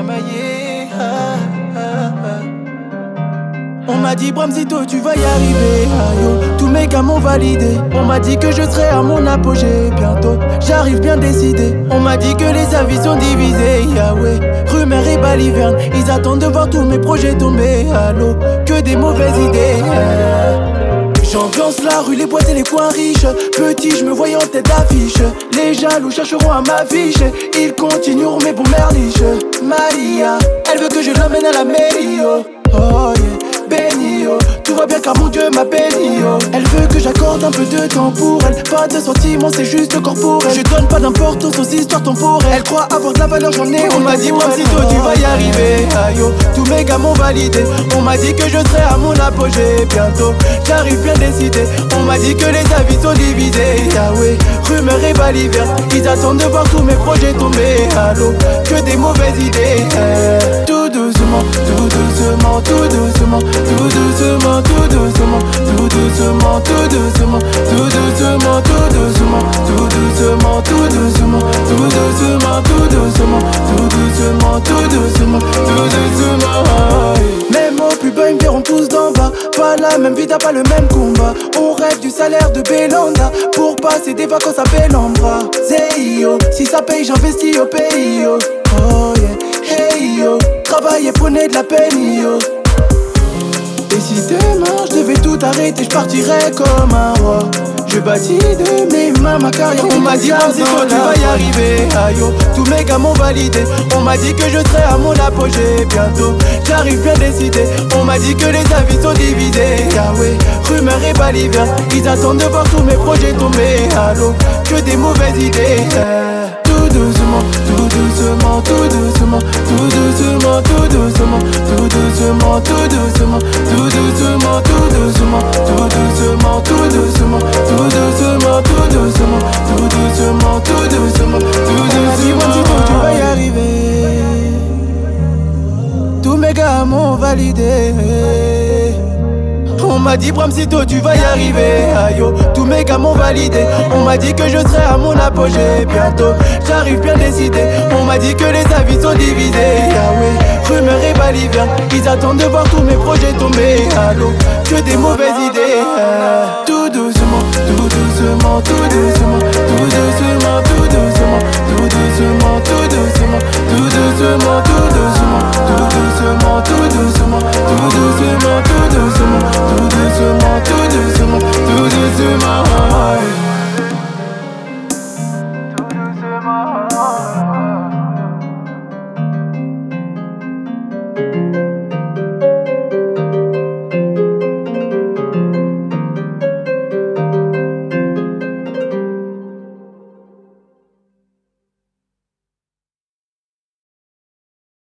chamaillé. On m'a dit Bramzito tu vas y arriver, ayo. Tous mes gars m'ont validé. On m'a dit que je serai à mon apogée bientôt. J'arrive bien décidé. On m'a dit que les avis sont divisés, Yahweh. Rumeur et baliverne, ils attendent de voir tous mes projets tomber à l'eau. Que des mauvaises idées. J'ambiance la rue, les boîtes et les coins riches. Petit, je me voyais en tête d'affiche. Les jaloux chercheront à m'affiche. Ils continueront mes bons merliches. Maria, elle veut que je l'emmène à la mairie, oh. Oh yeah, béni, oh. Tout va bien car mon Dieu m'a béni, oh. Elle veut que j'accorde un peu de temps pour elle. Pas de sentiments, c'est juste corporel. Je donne pas d'importance aux histoires temporelles. Elle croit avoir de la valeur, j'en ai. On m'a dit Bramzito tu vas y arriver, ayo. Tous mes gars m'ont validé. On m'a dit que je serai à mon apogée bientôt. J'arrive bien décidé. On m'a dit que les avis sont divisés, Yahweh. Rumeur et baliverne, ils attendent de voir tous mes projets tomber à l'eau. Que des mauvaises idées. Tout doucement, tout doucement, tout doucement, tout doucement, tout doucement, tout doucement, tout doucement, tout doucement, tout doucement, tout doucement, tout doucement, tout doucement, tout doucement, tout doucement, tout doucement, tout doucement. Mes mots plus bas, ils me verront tous d'en bas. Pas la même vie, t'as pas le même combat. On rêve du salaire de Belanda pour passer des vacances à Belambra. Zeyo, si ça paye, j'investis au pays, yo. Oh yeah, hey yo, travailler prenez de la peine, yo. Et si demain je devais tout arrêter, je partirais comme un roi. Je bâtis de mes mains ma carrière. On m'a dit Bramzito tu vas y arriver, ayo. Tous mes gars m'ont validé. On m'a dit que je serai à mon apogée bientôt. J'arrive bien décidé. On m'a dit que les avis sont divisés, Yahweh. Rumeur et baliverne, ils attendent de voir tous mes projets tomber à l'eau. Que des mauvaises idées. Tout doucement, tout doucement, tout doucement, tout doucement, tout doucement, tout doucement, tout doucement, tout doucement, tout doucement, tout doucement, tout doucement, tout doucement, tout doucement, tout doucement, tout doucement, tout doucement. Tu vas y arriver. Tous mes gars m'ont validé. On m'a dit Bramzito tu vas y arriver, ayo. Tous mes gars m'ont validé. On m'a dit que je serai à mon apogée bientôt. J'arrive bien décidé. On m'a dit que les avis sont divisés, Yahweh. Rumeur et baliverne, ils attendent de voir tous mes projets tomber à l'eau. Que des mauvaises idées. Tout doucement, tout doucement, tout doucement, tout doucement, tout